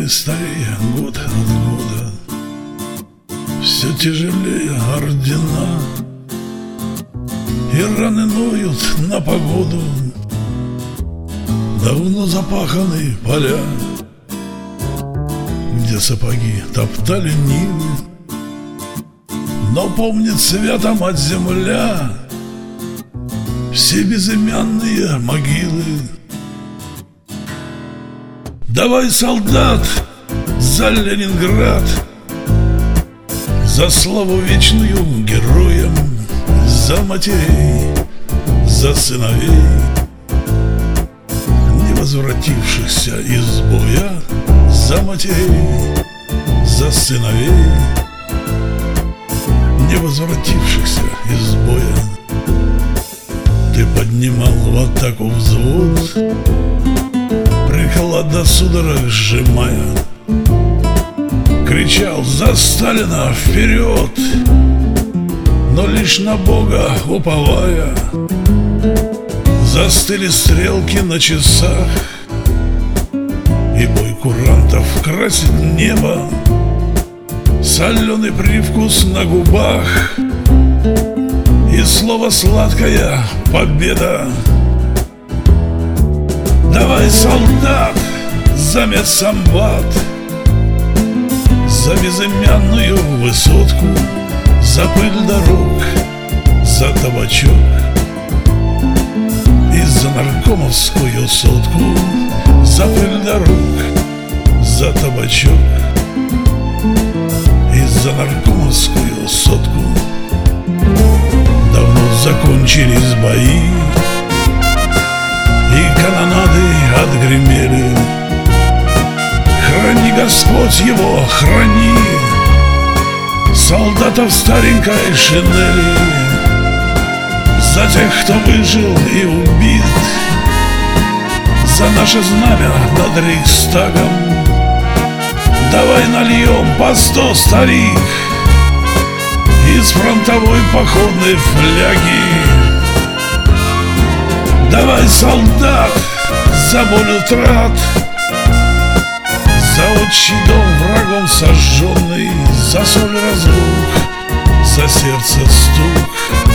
мы старее год от года, все тяжелее ордена, и раны ноют на погоду. Давно запаханы поля, где сапоги топтали нивы, но помнит свято мать земля все безымянные могилы. Давай, солдат, за Ленинград, за славу вечную героям, за матерей, за сыновей, не возвратившихся из боя, за матерей, за сыновей, не возвратившихся из боя. Ты поднимал в атаку взвод, приклада судорог сжимая, кричал за Сталина вперед, но лишь на Бога уповая. Застыли стрелки на часах, и бой курантов красит небо, соленый привкус на губах и слово сладкая победа. Давай, солдат, за медсамбат, за безымянную высотку, за пыль дорог, за табачок и за наркомовскую сотку, за пыль дорог, за табачок и за наркомовскую сотку. Давно закончились бои, и канонады отгремели. Храни, Господь, его, храни солдата в старенькой шинели, за тех, кто выжил и убит, за наше знамя над Рейхстагом. Давай нальем по 100, старик, из фронтовой походной фляги. Давай, солдат, за боль утрат, за отчий дом врагом сожженный, за соль разлук, за сердце стук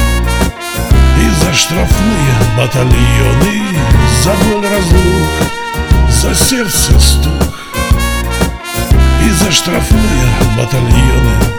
и за штрафные батальоны, за боль разлук, за сердце стук и за штрафные батальоны.